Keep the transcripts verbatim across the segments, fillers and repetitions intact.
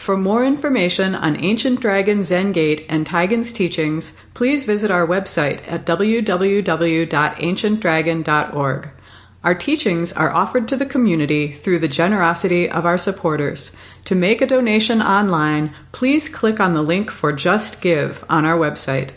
For more information on Ancient Dragon Zen Gate and Taigen's teachings, please visit our website at w w w dot ancient dragon dot org. Our teachings are offered to the community through the generosity of our supporters. To make a donation online, please click on the link for Just Give on our website.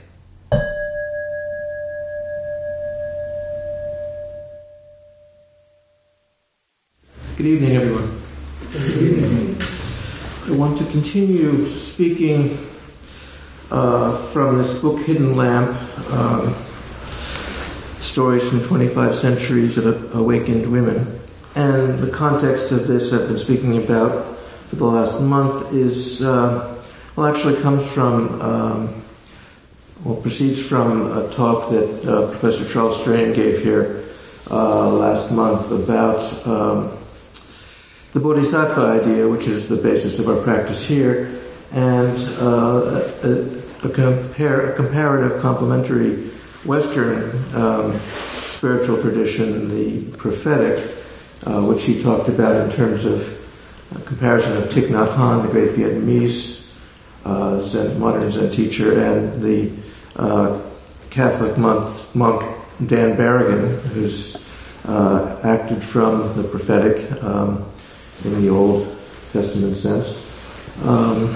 Good evening, everyone. Good evening. I want to continue speaking uh, from this book, Hidden Lamp, um, Stories from twenty-five Centuries of Awakened Women. And the context of this I've been speaking about for the last month is, uh, well, actually comes from, um, well, proceeds from a talk that uh, Professor Charles Strain gave here uh, last month about um, the Bodhisattva idea, which is the basis of our practice here, and uh, a, a, compar- a comparative complementary Western um, spiritual tradition, the prophetic, uh, which he talked about in terms of a comparison of Thich Nhat Hanh, the great Vietnamese uh, Zen, modern Zen teacher, and the uh, Catholic monk, monk Dan Berrigan, who's uh, acted from the prophetic um, in the Old Testament sense. Um,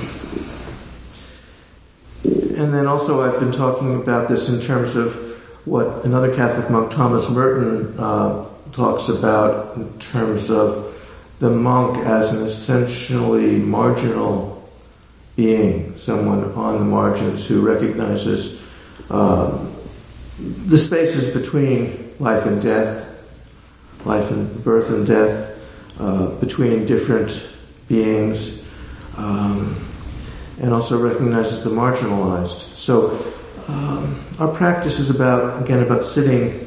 and then also I've been talking about this in terms of what another Catholic monk, Thomas Merton, uh, talks about in terms of the monk as an essentially marginal being, someone on the margins who recognizes um, the spaces between life and death, life and birth and death, Uh, between different beings, um, and also recognizes the marginalized. So um, our practice is about, again, about sitting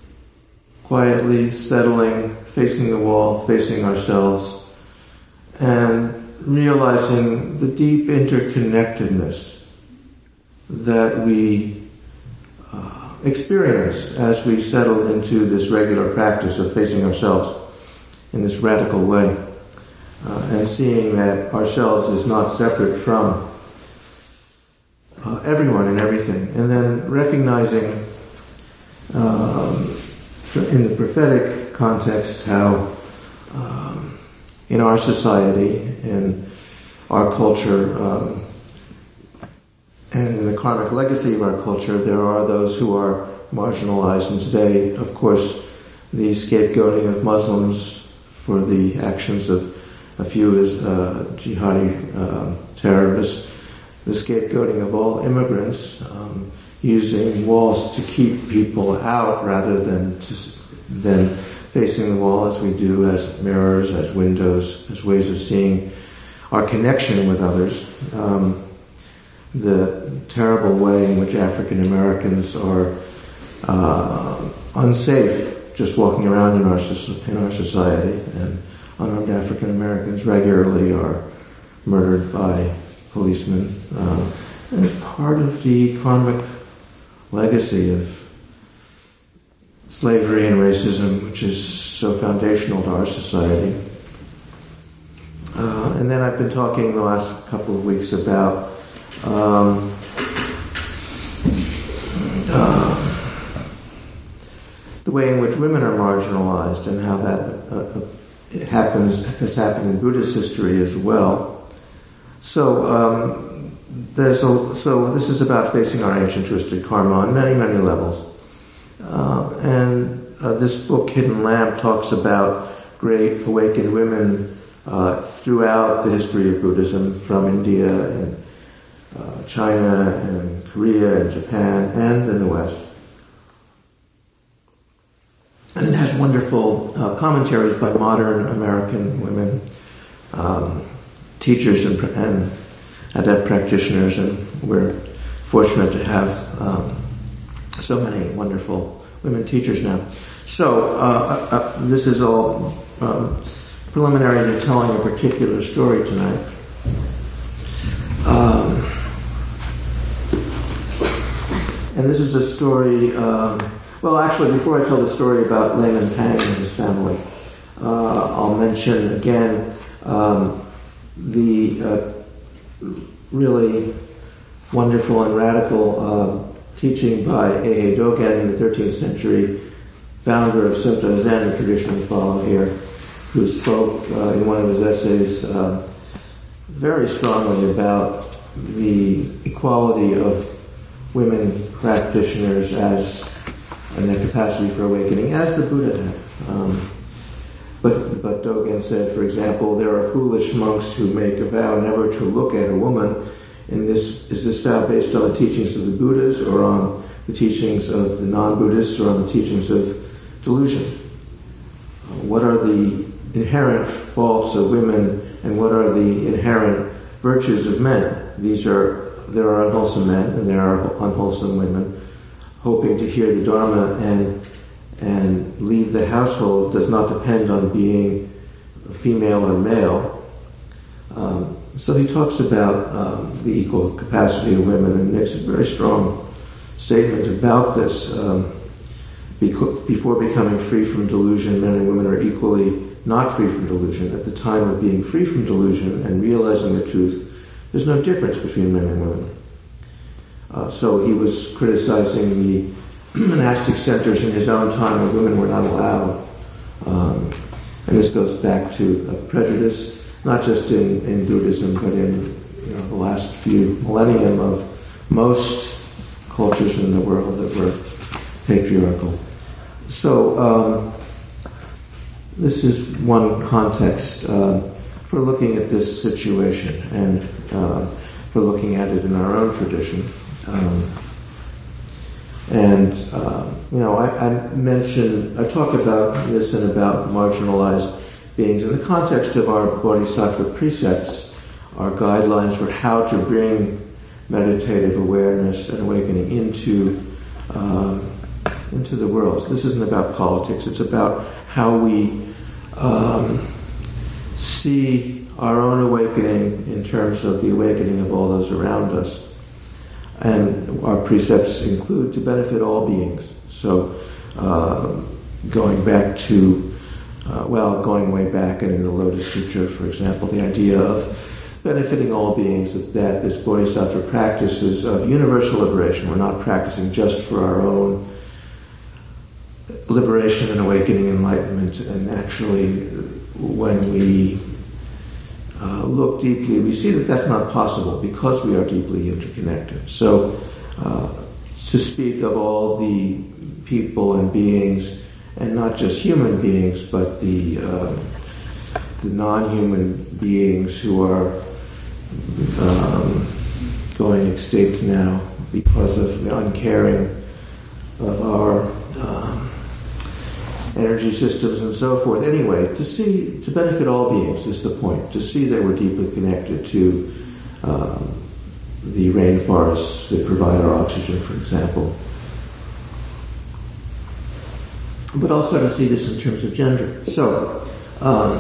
quietly, settling, facing the wall, facing ourselves, and realizing the deep interconnectedness that we uh, experience as we settle into this regular practice of facing ourselves in this radical way, uh, and seeing that ourselves is not separate from uh, everyone and everything, and then recognizing um, in the prophetic context how um, in our society, in our culture, um, and in the karmic legacy of our culture, there are those who are marginalized, and today, of course, the scapegoating of Muslims for the actions of a few as uh, jihadi uh, terrorists, the scapegoating of all immigrants, um, using walls to keep people out rather than to, than facing the wall as we do as mirrors, as windows, as ways of seeing our connection with others. Um, the terrible way in which African Americans are uh, unsafe just walking around in our in our society, and unarmed African Americans regularly are murdered by policemen. Uh, and it's part of the karmic legacy of slavery and racism, which is so foundational to our society. Uh, and then I've been talking the last couple of weeks about um, uh, the way in which women are marginalized, and how that uh, it happens has happened in Buddhist history as well. So um, there's a, so this is about facing our ancient twisted karma on many many levels, uh, and uh, this book, Hidden Lamp, talks about great awakened women uh, throughout the history of Buddhism, from India and uh, China and Korea and Japan and in the West. And it has wonderful uh, commentaries by modern American women, um, teachers and, and adept practitioners, and we're fortunate to have um, so many wonderful women teachers now. So uh, uh, this is all um, preliminary to telling a particular story tonight. Um, and this is a story... Um, Well, actually, before I tell the story about Layman Tang and his family, uh, I'll mention again um, the uh, really wonderful and radical uh, teaching by Eihei Dogen in the thirteenth century, founder of Sunto Zen, the tradition we follow here, who spoke uh, in one of his essays uh, very strongly about the equality of women practitioners as and their capacity for awakening, as the Buddha had. Um, but, but Dogen said, for example, there are foolish monks who make a vow never to look at a woman. And this is this vow based on the teachings of the Buddhas, or on the teachings of the non-Buddhists, or on the teachings of delusion? Uh, what are the inherent faults of women, and what are the inherent virtues of men? These are there are unwholesome men and there are unwholesome women. Hoping to hear the Dharma and and leave the household does not depend on being female or male. Um, so he talks about um, the equal capacity of women and makes a very strong statement about this. Um, beco- before becoming free from delusion, men and women are equally not free from delusion. At the time of being free from delusion and realizing the truth, there's no difference between men and women. Uh, so he was criticizing the monastic centers in his own time where women were not allowed. Um, and this goes back to a prejudice, not just in, in Buddhism, but in you know, the last few millennium of most cultures in the world that were patriarchal. So um, this is one context uh, for looking at this situation and uh, for looking at it in our own tradition. Um, and, uh, you know, I, I mentioned, I talk about this and about marginalized beings in the context of our Bodhisattva precepts, our guidelines for how to bring meditative awareness and awakening into um, into the world. So this isn't about politics, it's about how we um, see our own awakening in terms of the awakening of all those around us. And our precepts include to benefit all beings. So, uh, going back to, uh, well, going way back and in the Lotus Sutra, for example, the idea of benefiting all beings, that, that this Bodhisattva practice is of universal liberation. We're not practicing just for our own liberation and awakening, enlightenment, and actually, when we Uh, look deeply, we see that that's not possible because we are deeply interconnected. So, uh, to speak of all the people and beings, and not just human beings, but the, uh, the non-human beings who are um, going extinct now because of the uncaring of our um, energy systems and so forth. Anyway, to see, to benefit all beings is the point. To see that we're deeply connected to um, the rainforests that provide our oxygen, for example. But also to see this in terms of gender. So, um,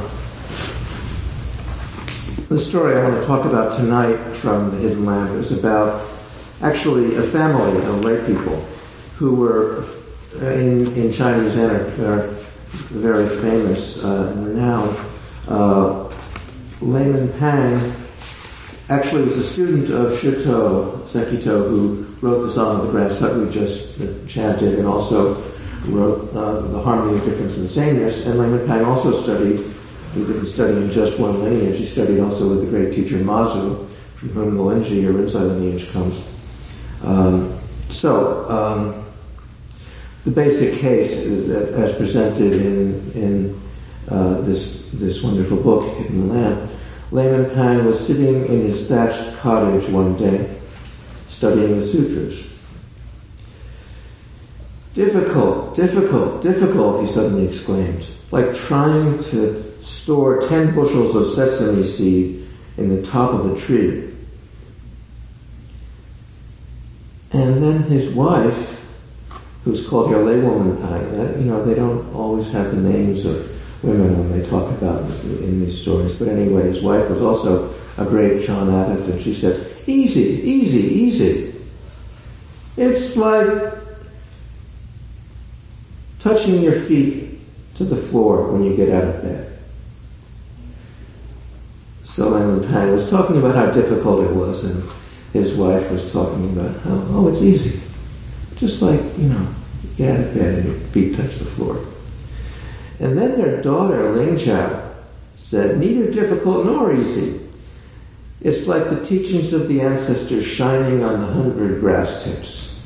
the story I want to talk about tonight from the Hidden Land is about actually a family of lay people who were In, in Chinese art, are very famous uh, and renowned. Uh, Layman Pang actually was a student of Shito Sekito, who wrote the Song of the Grass Hut we just chanted, and also wrote uh, The Harmony of Difference and Sameness. And Layman Pang also studied, he didn't study in just one lineage, he studied also with the great teacher Mazu, from whom the Linji or Rinzai lineage comes. Um, so, um, The basic case that, as presented in in uh, this this wonderful book, Hidden Land, Layman Pang was sitting in his thatched cottage one day, studying the sutras. Difficult, difficult, difficult, he suddenly exclaimed, like trying to store ten bushels of sesame seed in the top of a tree. And then his wife, who's called here laywoman Pang. You know, they don't always have the names of women when they talk about this in these stories. But anyway, his wife was also a great Chan adept, and she said, "Easy, easy, easy. It's like touching your feet to the floor when you get out of bed." So Layman Pang was talking about how difficult it was, and his wife was talking about how, oh, it's easy. Just like, you know, you get out of bed and your feet touch the floor. And then their daughter, Ling Zhao, said, neither difficult nor easy. It's like the teachings of the ancestors shining on the hundred grass tips.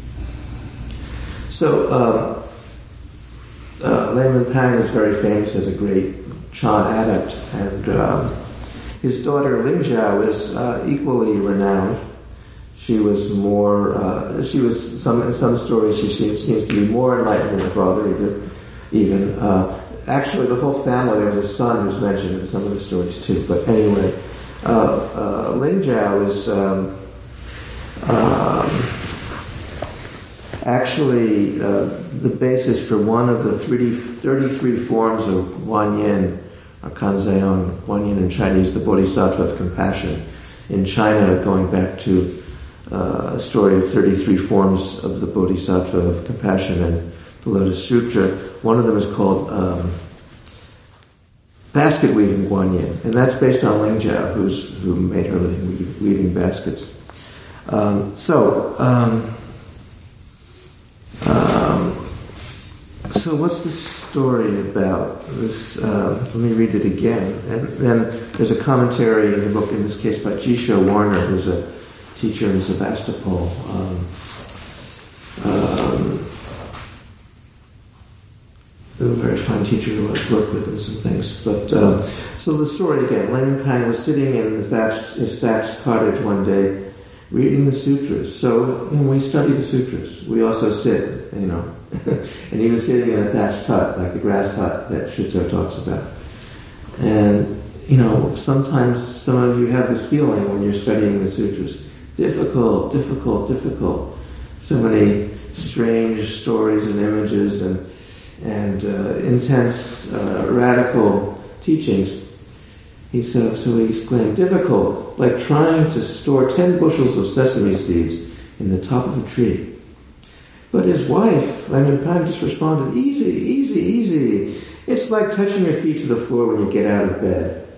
So, um, uh, Layman Pang is very famous as a great Chan adept, and um, his daughter Ling Zhao is uh, equally renowned. She was more, uh, she was, some in some stories she seems, seems to be more enlightened than her father, even. even uh, actually, the whole family, there was a son who's mentioned in some of the stories too. But anyway, uh, uh, Ling Zhao is um, um, actually uh, the basis for one of the thirty-three forms of Guanyin, or Kanzeon. Guanyin in Chinese, the Bodhisattva of compassion. In China, going back to uh, a story of thirty-three forms of the Bodhisattva of compassion and the Lotus Sutra. One of them is called um, basket weaving Guanyin, and that's based on Ling Zhao, who's who made her living weaving baskets. Um, so. Um, Um, so what's the story about? This, uh, let me read it again. And then there's a commentary in the book, in this case by Jisho Warner, who's a teacher in Sevastopol. Um, um, a very fine teacher who I've worked with and some things. But uh, so the story again. Layman Pang was sitting in the thatched, his thatched cottage one day, reading the sutras. So, you know, we study the sutras. We also sit, you know. And he was sitting in a thatched hut, like the grass hut that Shuto talks about. And, you know, sometimes some of you have this feeling when you're studying the sutras. Difficult, difficult, difficult. So many strange stories and images and and uh, intense, uh, radical teachings. He said, so he exclaimed, difficult, like trying to store ten bushels of sesame seeds in the top of a tree. But his wife, Layman Pang, just responded, easy, easy, easy. It's like touching your feet to the floor when you get out of bed.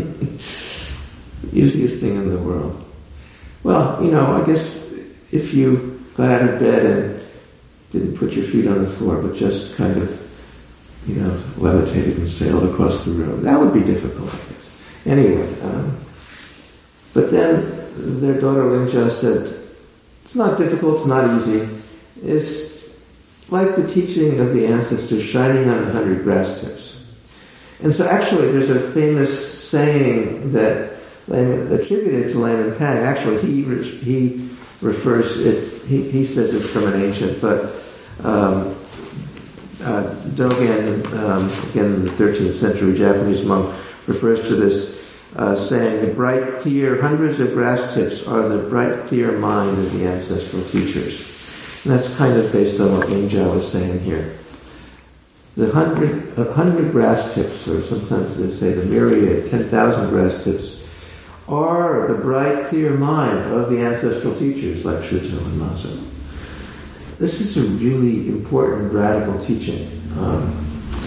Easiest thing in the world. Well, you know, I guess if you got out of bed and didn't put your feet on the floor, but just kind of, you know, levitated and sailed across the room, that would be difficult, I guess. Anyway, um, but then their daughter Ling Zhao said, it's not difficult, it's not easy. It's like the teaching of the ancestors shining on the hundred grass tips. And so actually there's a famous saying that Layman, attributed to Layman Pang. Actually he he refers, it, he, he says it's from an ancient, but um, uh, Dogen, um, again in the thirteenth century Japanese monk, refers to this uh, saying, the bright, clear, hundreds of grass tips are the bright, clear mind of the ancestral teachers. And that's kind of based on what Ling Zhao is saying here. The hundred, uh, hundred grass tips, or sometimes they say the myriad, ten thousand grass tips, are the bright, clear mind of the ancestral teachers like Shuto and Mazo. This is a really important, radical teaching. Um,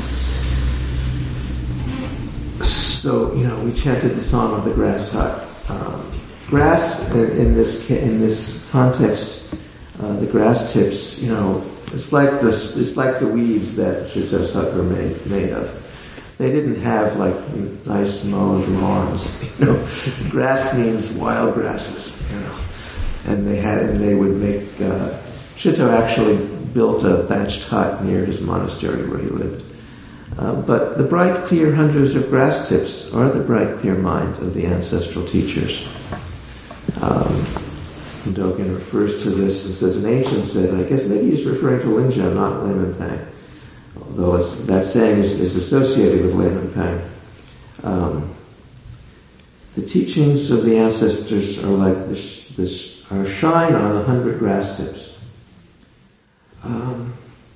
So, you know, we chanted the song of the grass hut. Um, grass, in, in this in this context, uh, the grass tips, you know, it's like the it's like the weeds that Shuto's hut were made made of. They didn't have like nice mowed lawns, you know. Grass means wild grasses, you know, and they had and they would make. Uh, Shuto actually built a thatched hut near his monastery where he lived. Uh, but the bright, clear hundreds of grass tips are the bright, clear mind of the ancestral teachers. Um, Dogen refers to this and says, an ancient said, I guess maybe he's referring to Ling Zhao, not Layman Pang, although it's, that saying is, is associated with Layman Pang. Um, the teachings of the ancestors are like this, this are shine on a hundred grass tips. Um,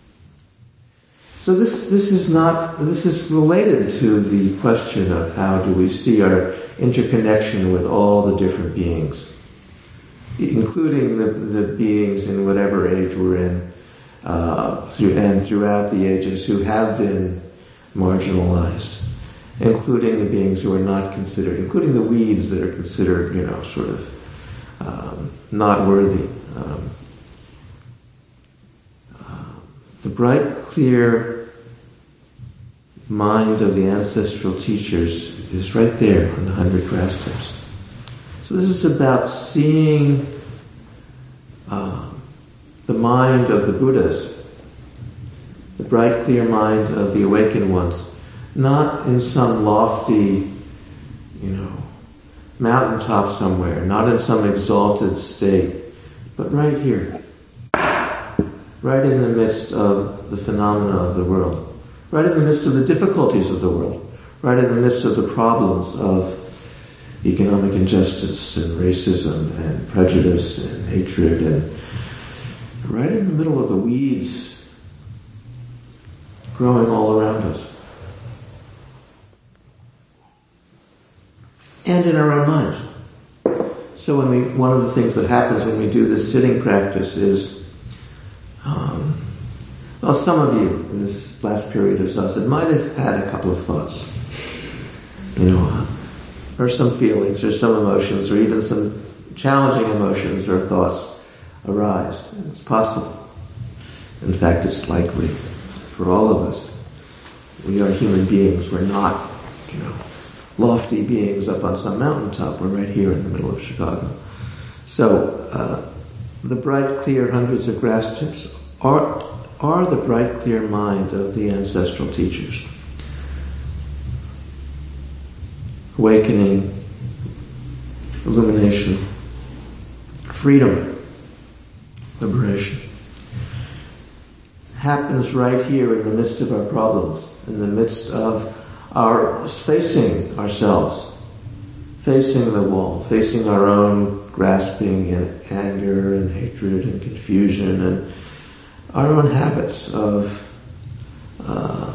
So this this is not this is related to the question of how do we see our interconnection with all the different beings, including the, the beings in whatever age we're in, uh, through, and throughout the ages who have been marginalized. including the beings who are not considered, including the weeds that are considered, you know, sort of um, not worthy. Um, uh, the bright, clear mind of the ancestral teachers is right there on the hundred grass tips. So this is about seeing uh, the mind of the Buddhas, the bright, clear mind of the awakened ones, not in some lofty, you know, mountaintop somewhere, not in some exalted state, but right here, right in the midst of the phenomena of the world, right in the midst of the difficulties of the world, right in the midst of the problems of economic injustice and racism and prejudice and hatred, and right in the middle of the weeds growing all around us. And in our own minds. So when we, one of the things that happens when we do this sitting practice is, um, well, some of you in this last period of Zazen might have had a couple of thoughts, you know, uh, or some feelings, or some emotions, or even some challenging emotions or thoughts arise. It's possible. In fact, it's likely for all of us. We are human beings. We're not, you know, lofty beings up on some mountaintop. We're right here in the middle of Chicago. So, uh, the bright, clear hundreds of grass tips are, are the bright, clear mind of the ancestral teachers. Awakening, illumination, freedom, liberation happens right here in the midst of our problems, in the midst of our facing ourselves, facing the wall, facing our own grasping and anger and hatred and confusion and our own habits of uh,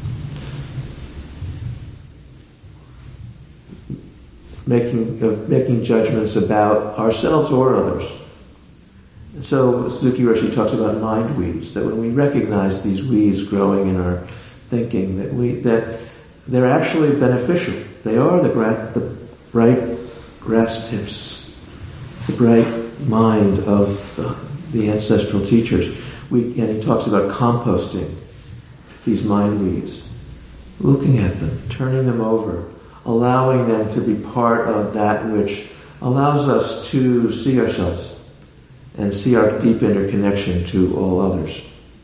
making of making judgments about ourselves or others. And so Suzuki Roshi talks about mind weeds, that when we recognize these weeds growing in our thinking, that we that they're actually beneficial. They are the, gra- the bright grass tips, the bright mind of uh, the ancestral teachers. We, and he talks about composting these mind weeds, looking at them, turning them over, allowing them to be part of that which allows us to see ourselves and see our deep interconnection to all others.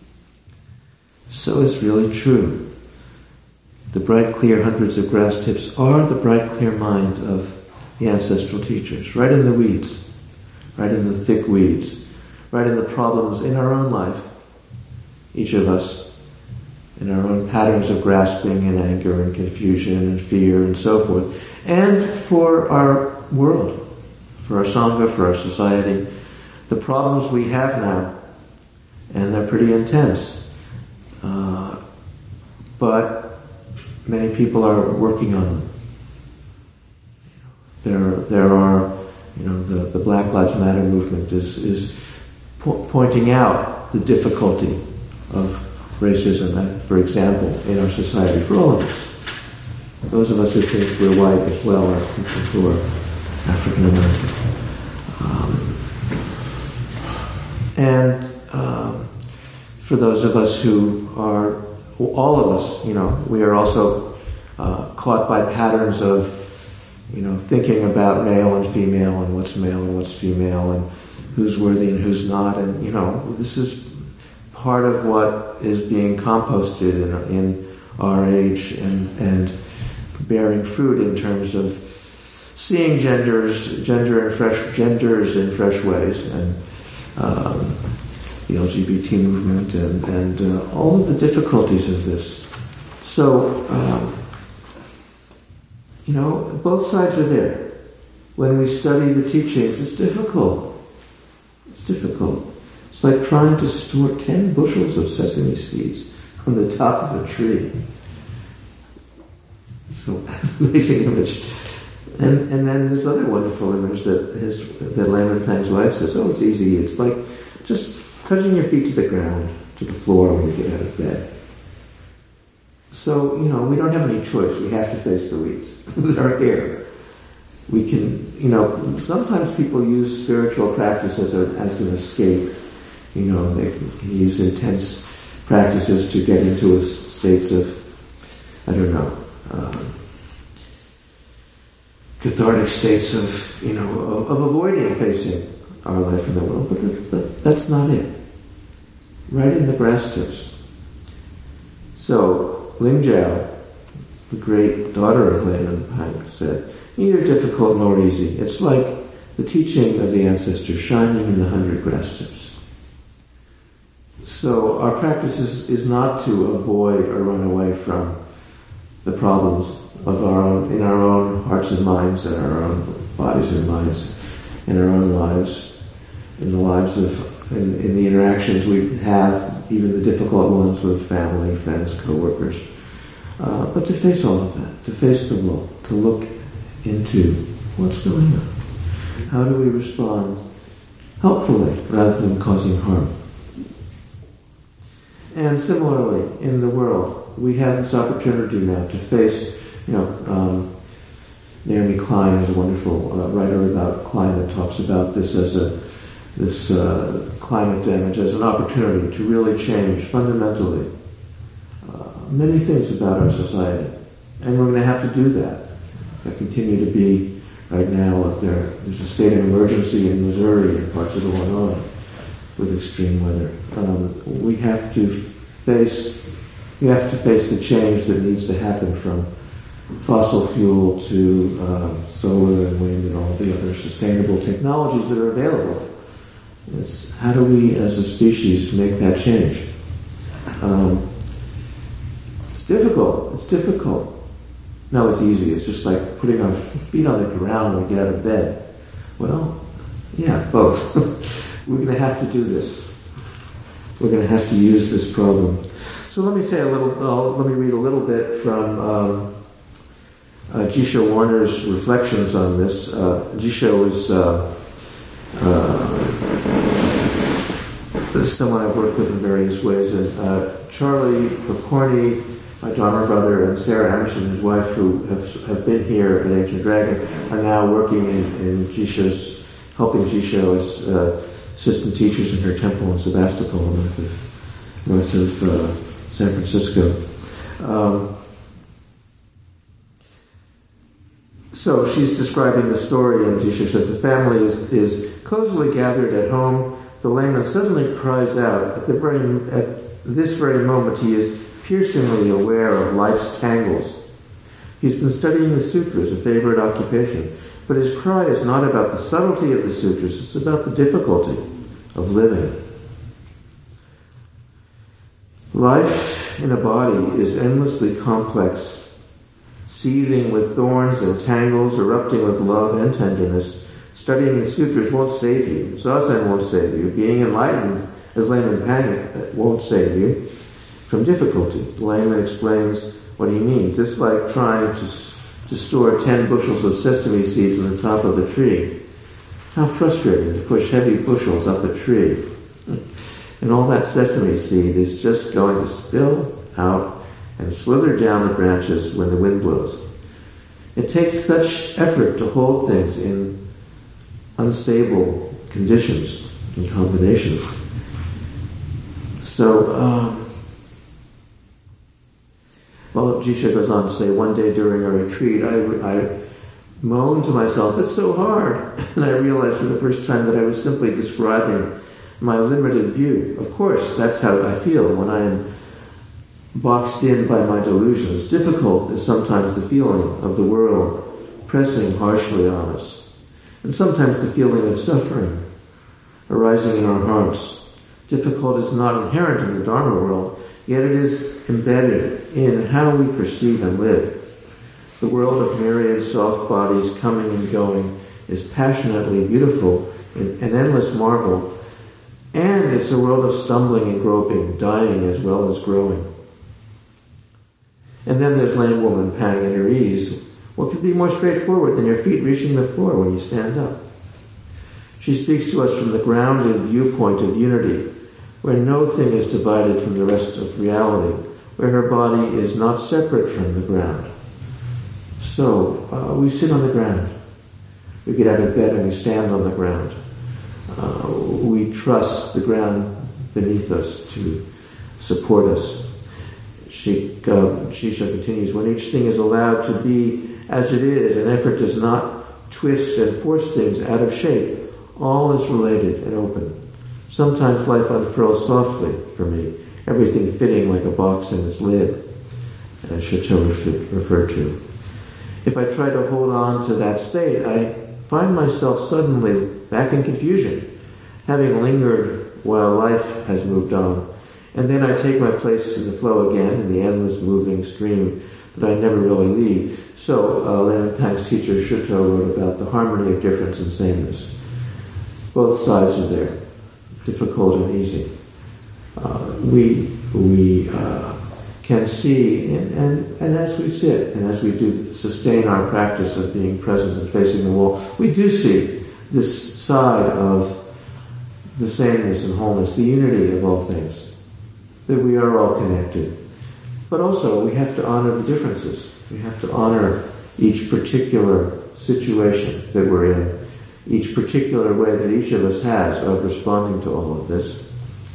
So it's really true. The bright, clear hundreds of grass tips are the bright, clear mind of the ancestral teachers, right in the weeds, right in the thick weeds, right in the problems in our own life, each of us, in our own patterns of grasping and anger and confusion and fear and so forth, and for our world, for our Sangha, for our society, the problems we have now, and they're pretty intense, uh, but many people are working on them. There, there are, you know, the, the Black Lives Matter movement is is po- pointing out the difficulty of racism, for example, in our society, for all of us. Those of us who think we're white as well are people who are African American. Um, and um, for those of us who are, all of us, you know, we are also uh, caught by patterns of, you know, thinking about male and female and what's male and what's female and who's worthy and who's not. And, you know, this is part of what is being composted in, in our age and, and bearing fruit in terms of seeing genders, gender and fresh genders in fresh ways, and um, the L G B T movement and, and uh, all of the difficulties of this. So, um, you know, both sides are there. When we study the teachings, it's difficult. It's difficult. It's like trying to store ten bushels of sesame seeds on the top of a tree. It's an amazing image. And and then this other wonderful image that his that Layman Pang's wife says, oh, it's easy. It's like just touching your feet to the ground, to the floor when you get out of bed. So, you know, we don't have any choice. We have to face the weeds. They're here. We can, you know, sometimes people use spiritual practice as, a, as an escape. You know, they can use intense practices to get into a states of, I don't know, um, cathartic states of, you know, of, of avoiding facing our life in the world. But, that, but that's not it. Right in the brass tips. So, Ling Jiao, the great daughter of Layman Pang, said, neither difficult nor easy. It's like the teaching of the ancestors shining in the hundred grass tips. So our practice is, is not to avoid or run away from the problems of our own, in our own hearts and minds, and our own bodies and minds, in our own lives, in the lives of, in, in the interactions we have, even the difficult ones with family, friends, co-workers. Uh, but to face all of that, to face the world, to look into what's going on. How do we respond helpfully rather than causing harm? And similarly, in the world, we have this opportunity now to face, you know, um, Naomi Klein is a wonderful uh, writer about climate, talks about this as a, this uh, climate damage as an opportunity to really change fundamentally uh, many things about our society. And we're going to have to do that. There continue to be, right now, there, there's a state of emergency in Missouri and parts of Illinois with extreme weather. Um, we have to face, we have to face the change that needs to happen from fossil fuel to uh, solar and wind and all the other sustainable technologies that are available. It's how do we, as a species, make that change? Um, it's difficult. It's difficult. No, it's easy. It's just like putting our feet on the ground when we get out of bed. Well, yeah, both. We're going to have to do this. We're going to have to use this program. So let me say a little, uh, let me read a little bit from um, uh, Jisho Warner's reflections on this. Uh, Jisho is uh, uh, someone I've worked with in various ways. And uh, Charlie Pokorny, my drummer brother, and Sarah Emerson, his wife, who have, have been here at Ancient Dragon, are now working in, in Jisho's, helping Jisho as uh, assistant teachers in her temple in Sebastopol, north of, north of uh, San Francisco. Um, so she's describing the story, and Jisho says the family is, is cozily gathered at home. The layman suddenly cries out. At the very, at this very moment, he is piercingly aware of life's tangles. He's been studying the sutras, a favorite occupation, but his cry is not about the subtlety of the sutras, it's about the difficulty of living. Life in a body is endlessly complex, seething with thorns and tangles, erupting with love and tenderness. Studying the sutras won't save you. Zazen won't save you. Being enlightened, as Layman Pang, won't save you from difficulty. The layman explains what he means. It's like trying to, to store ten bushels of sesame seeds on the top of a tree. How frustrating to push heavy bushels up a tree. And all that sesame seed is just going to spill out and slither down the branches when the wind blows. It takes such effort to hold things in unstable conditions and combinations. So, um, well, Jisho goes on to say, one day during a retreat, I, I moaned to myself, it's so hard. And I realized for the first time that I was simply describing my limited view. Of course, that's how I feel when I am boxed in by my delusions. Difficult is sometimes the feeling of the world pressing harshly on us. And sometimes the feeling of suffering arising in our hearts. Difficult is not inherent in the Dharma world, yet it is embedded in how we perceive and live. The world of myriad soft bodies coming and going is passionately beautiful, an endless marvel, and it's a world of stumbling and groping, dying as well as growing. And then there's lame woman Pang at her ease. What could be more straightforward than your feet reaching the floor when you stand up? She speaks to us from the grounded viewpoint of unity, where no thing is divided from the rest of reality, where her body is not separate from the ground. So uh, we sit on the ground. We get out of bed and we stand on the ground. Uh, we trust the ground beneath us to support us. She, uh, Shisha continues, when each thing is allowed to be as it is, and effort does not twist and force things out of shape, all is related and open. Sometimes life unfurls softly for me, everything fitting like a box in its lid, as Chateau referred to. If I try to hold on to that state, I find myself suddenly back in confusion, having lingered while life has moved on. And then I take my place in the flow again, in the endless moving stream that I never really leave. So, uh, Leonard Pang's teacher, Shuto, wrote about the harmony of difference and sameness. Both sides are there, difficult and easy. Uh, we we uh, can see, and, and, and as we sit, and as we do sustain our practice of being present and facing the wall, we do see this side of the sameness and wholeness, the unity of all things, that we are all connected. But also, we have to honor the differences. We have to honor each particular situation that we're in, each particular way that each of us has of responding to all of this.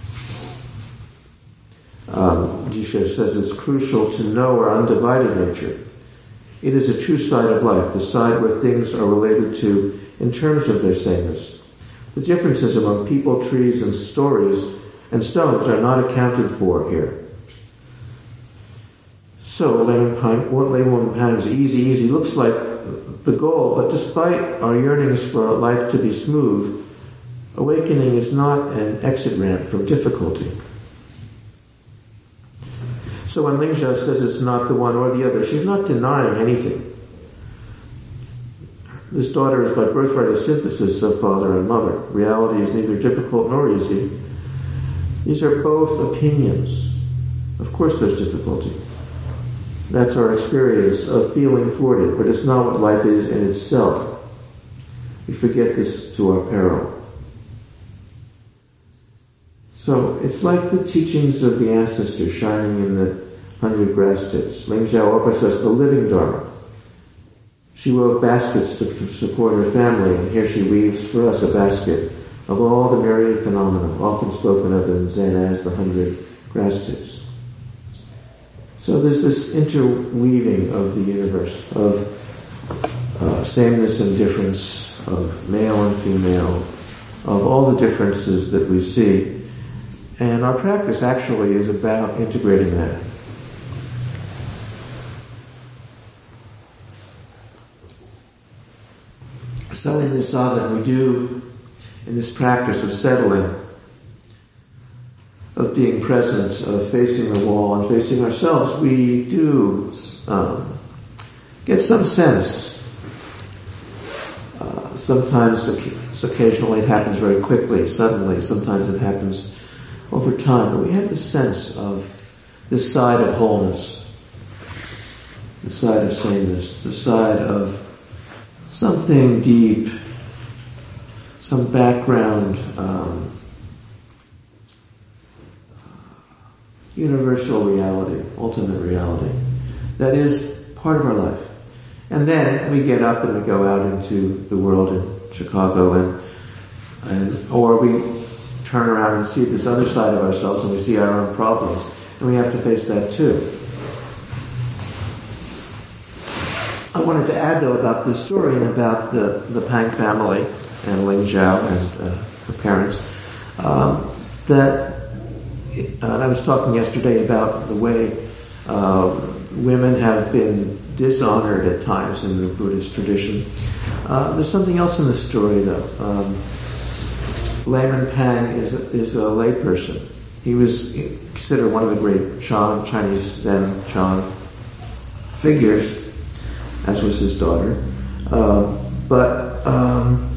Um, Jisha says it's crucial to know our undivided nature. It is a true side of life, the side where things are related to in terms of their sameness. The differences among people, trees, and stories and stones are not accounted for here. So, what Layman Pang's easy, easy looks like the goal, but despite our yearnings for life to be smooth, awakening is not an exit ramp from difficulty. So when Lingzhou says it's not the one or the other, she's not denying anything. This daughter is by birthright a synthesis of father and mother. Reality is neither difficult nor easy. These are both opinions. Of course there's difficulty. That's our experience of feeling thwarted, but it's not what life is in itself. We forget this to our peril. So it's like the teachings of the ancestors shining in the hundred grass tips. Lingzhou offers us the living Dharma. She wove baskets to support her family, and here she weaves for us a basket of all the myriad phenomena, often spoken of in Zen as the hundred grass tips. So there's this interweaving of the universe, of uh, sameness and difference, of male and female, of all the differences that we see. And our practice actually is about integrating that. So in this zazen, we do, in this practice of settling, of being present, of facing the wall and facing ourselves, we do um, get some sense. Uh, sometimes, occasionally it happens very quickly, suddenly. Sometimes it happens over time, but we have the sense of this side of wholeness, the side of sameness, the side of something deep, some background, um, universal reality, ultimate reality, that is part of our life. And then we get up and we go out into the world in Chicago, and, and or we turn around and see this other side of ourselves, and we see our own problems, and we have to face that too. I wanted to add, though, about this story and about the, the Pang family and Lingzhou and uh, her parents, um, that uh, and I was talking yesterday about the way uh, women have been dishonored at times in the Buddhist tradition. Uh, there's something else in the story, though. Um, Layman Pang is a, is a layperson. He was considered one of the great Chan, Chinese Zen Chan figures, as was his daughter. Uh, but um,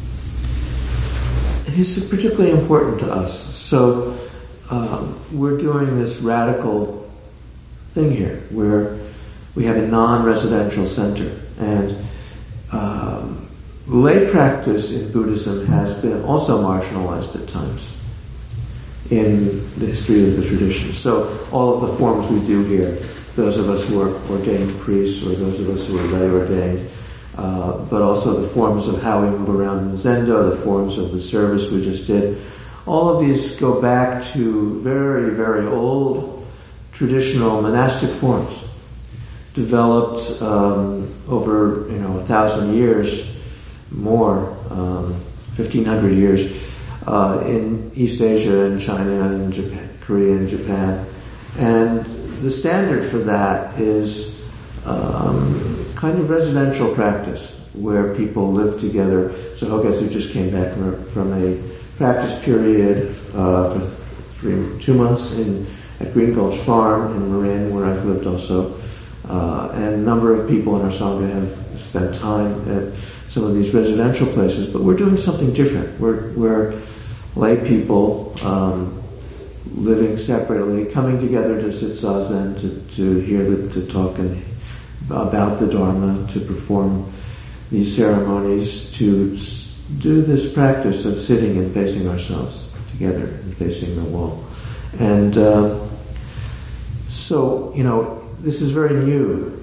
he's particularly important to us. So um, we're doing this radical thing here, where we have a non-residential center. And um, lay practice in Buddhism has been also marginalized at times. in the history of the tradition. So all of the forms we do here, those of us who are ordained priests or those of us who are lay ordained, uh, but also the forms of how we move around the Zendo, the forms of the service we just did, all of these go back to very, very old traditional monastic forms, developed um, over you know a thousand years, more, um, fifteen hundred years, uh, in East Asia and China and Japan, Korea and Japan, and the standard for that is um, kind of residential practice where people live together. So Hogetsu just came back from a, from a practice period uh, for three, two months in at Green Gulch Farm in Marin, where I've lived also. Uh, and a number of people in our Sangha have spent time at some of these residential places, but we're doing something different. We're, we're lay people um, living separately, coming together to sit zazen, to, to hear the, to talk and about the Dharma, to perform these ceremonies, to do this practice of sitting and facing ourselves together and facing the wall. And uh, so, you know, this is very new.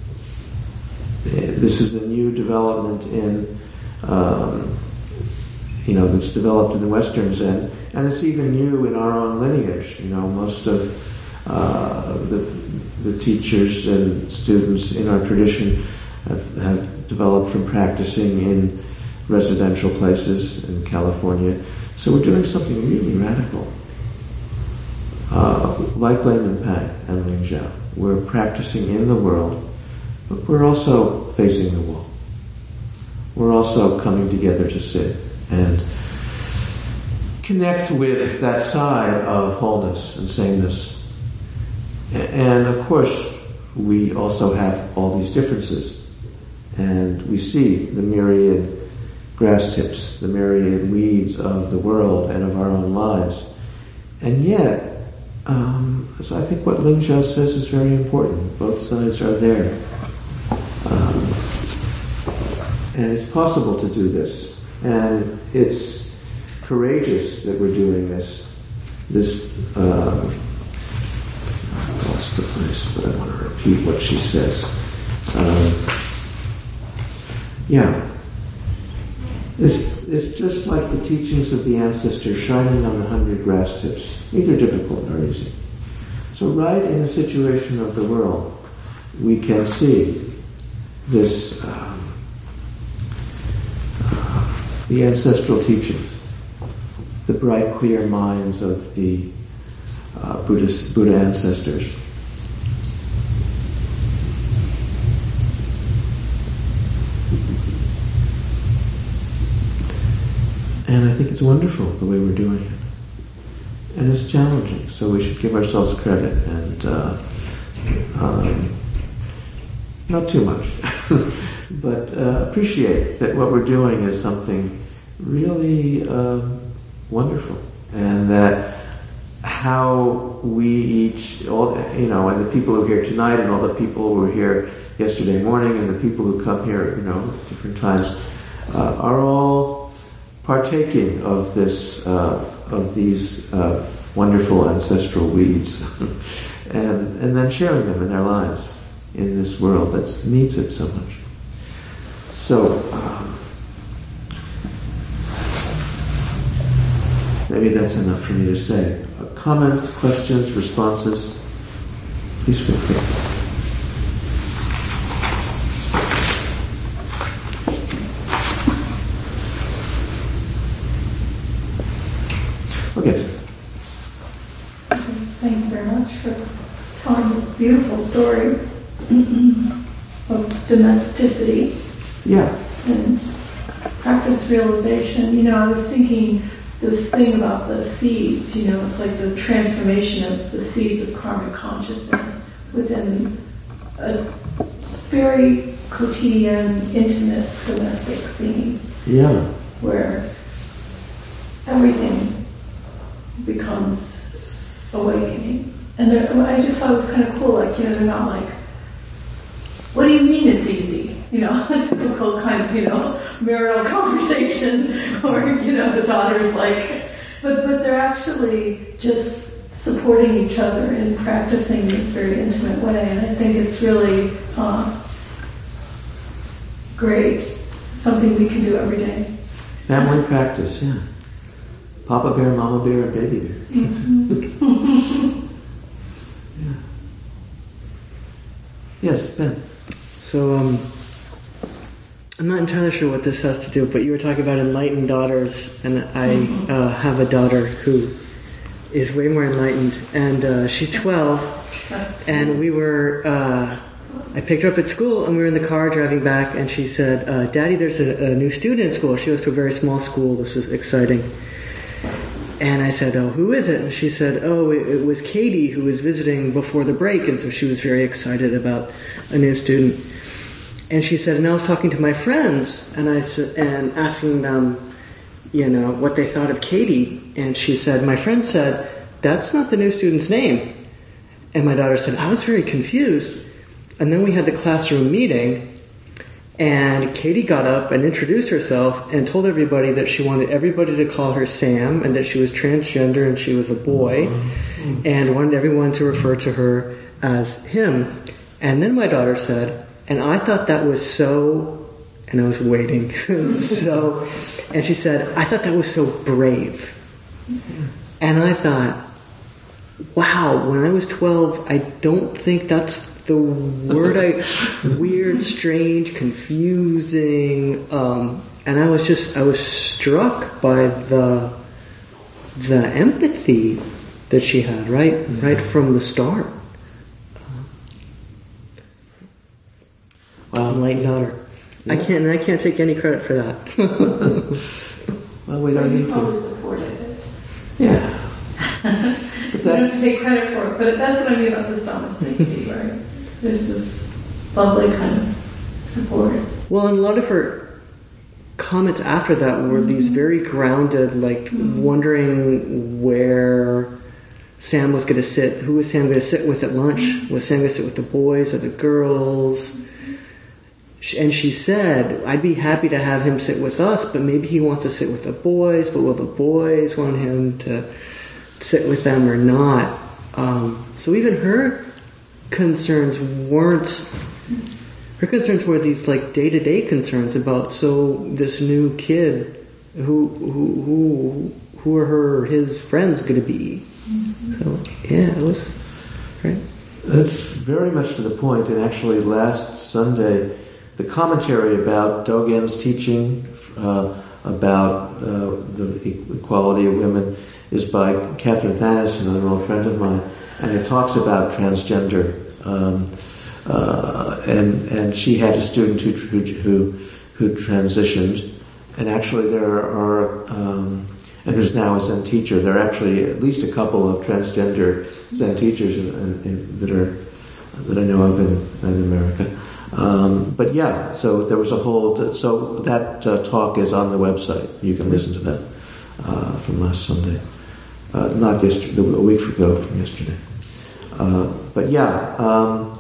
This is a new development in, um, you know, that's developed in the Western Zen, and it's even new in our own lineage. You know, most of uh, the, the teachers and students in our tradition have, have developed from practicing in residential places in California. So we're doing something really radical. Uh, like Layman Pang and Ling Zhao. We're practicing in the world, but we're also facing the wall. We're also coming together to sit and connect with that side of wholeness and sameness. And of course, we also have all these differences. And we see the myriad grass tips, the myriad weeds of the world and of our own lives. And yet, um, so I think what Ling Zhao says is very important. Both sides are there. Um, and it's possible to do this. And it's courageous that we're doing this. This, uh, I lost the place, but I want to repeat what she says. Um, yeah. It's, it's just like the teachings of the ancestors shining on the hundred grass tips, neither difficult nor easy. So right in the situation of the world, we can see this, um, uh, the ancestral teachings, the bright, clear minds of the uh, Buddhist, Buddha ancestors. And I think it's wonderful the way we're doing it. And it's challenging, so we should give ourselves credit and uh, um, not too much, but uh, appreciate that what we're doing is something really uh, wonderful, and that how we each, all you know, and the people who are here tonight, and all the people who were here yesterday morning, and the people who come here, you know, at different times, uh, are all partaking of this, uh, of these uh, wonderful ancestral weeds, and and then sharing them in their lives in this world that needs it so much. So um, maybe that's enough for me to say. Uh, comments, questions, responses? Please feel free. Thank you very much for telling this beautiful story of domesticity. Yeah. And practice realization. You know, I was thinking this thing about the seeds, you know, it's like the transformation of the seeds of karmic consciousness within a very quotidian, intimate, domestic scene. Yeah. Where everything becomes awakening. And I just thought it was kind of cool, like, you know, they're not like, what do you mean it's easy? You know, a typical kind of, you know, marital conversation, or, you know, the daughter's like, but but they're actually just supporting each other in practicing this very intimate way, and I think it's really uh, great. Something we can do every day. Family practice, yeah. Papa bear, mama bear, and baby bear. Mm-hmm. Yeah. Yes, Ben. So, um, I'm not entirely sure what this has to do, but you were talking about enlightened daughters, and I mm-hmm. uh, have a daughter who is way more enlightened, and uh, she's twelve, and we were, uh, I picked her up at school, and we were in the car driving back, and she said, uh, Daddy, there's a, a new student in school. She goes to a very small school. This was exciting. And I said, oh, who is it? And she said, oh, it, it was Katie, who was visiting before the break, and so she was very excited about a new student. And she said, and I was talking to my friends, and I said, and asking them, you know, what they thought of Katie. And she said, my friend said, that's not the new student's name. And my daughter said, I was very confused. And then we had the classroom meeting, and Katie got up and introduced herself and told everybody that she wanted everybody to call her Sam, and that she was transgender and she was a boy, mm-hmm. and wanted everyone to refer to her as him. And then my daughter said, and I thought that was so... And I was waiting. so, and she said, I thought that was so brave. And I thought, wow, when I was twelve, I don't think that's the word I... weird, strange, confusing. Um, and I was just, I was struck by the the empathy that she had, right? Mm-hmm. Right from the start. Wow. Enlightened daughter. Yeah. I can't. I can't take any credit for that. Well, we don't need to. Always supported it. Yeah. You don't have to take credit for it, but that's what I mean about this domesticity, right? There's this lovely kind of support. Well, and a lot of her comments after that were mm-hmm. these very grounded, like mm-hmm. wondering where Sam was going to sit. Who was Sam going to sit with at lunch? Mm-hmm. Was Sam going to sit with the boys or the girls? And she said, I'd be happy to have him sit with us, but maybe he wants to sit with the boys, but will the boys want him to sit with them or not? Um, so even her concerns weren't, her concerns were these like day-to-day concerns about, so this new kid, who who who, who are her, his friends going to be? Mm-hmm. So yeah, it was great. That's very much to the point, and actually last Sunday, the commentary about Dogen's teaching uh, about uh, the equality of women is by Catherine Thanis, another old friend of mine, and it talks about transgender. Um, uh, and and she had a student who who who transitioned, and actually there are um, and who's now a Zen teacher. There are actually at least a couple of transgender Zen teachers in, in, in, that are that I know of in, in America. Um, but yeah, so there was a whole. So that uh, talk is on the website. You can listen to that uh, from last Sunday, uh, not yesterday, a week ago from yesterday. Uh, but yeah, um,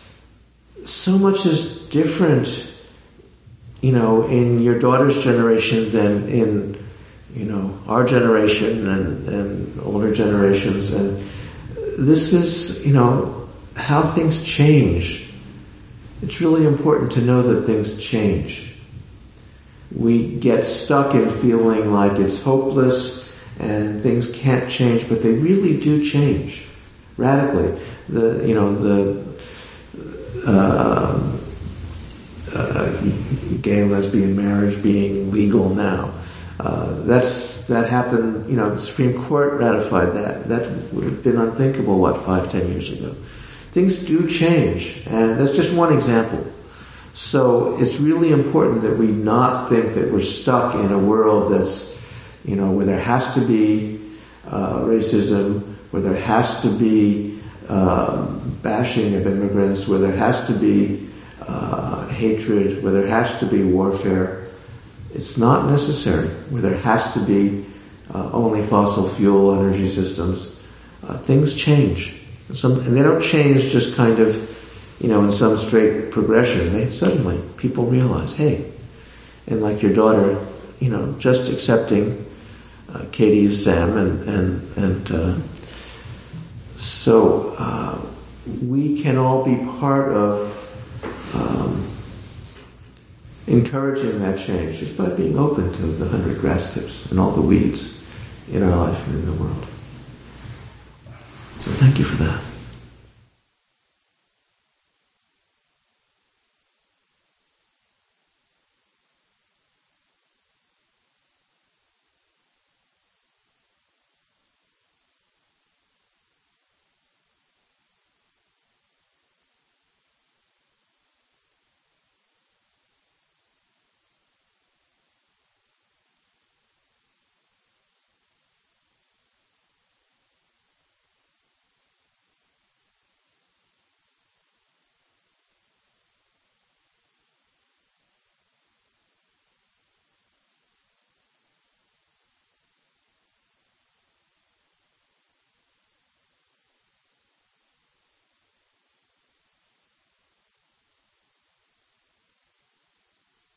so much is different, you know, in your daughter's generation than in, you know, our generation and, and older generations, and this is, you know, how things change. It's really important to know that things change. We get stuck in feeling like it's hopeless and things can't change, but they really do change radically. The you know the uh, uh, gay and lesbian marriage being legal now. Uh, that's that happened. You know, the Supreme Court ratified that. That would have been unthinkable. What five, ten years ago. Things do change, and that's just one example. So it's really important that we not think that we're stuck in a world that's, you know, where there has to be uh, racism, where there has to be uh, bashing of immigrants, where there has to be uh, hatred, where there has to be warfare. It's not necessary. Where there has to be uh, only fossil fuel energy systems. Uh, things change. Some, and they don't change just kind of, you know, in some straight progression. They suddenly, people realize, hey, and like your daughter, you know, just accepting uh, Katie is Sam, and and and uh, so uh, we can all be part of um, encouraging that change just by being open to the hundred grass tips and all the weeds in our life and in the world. So thank you for that.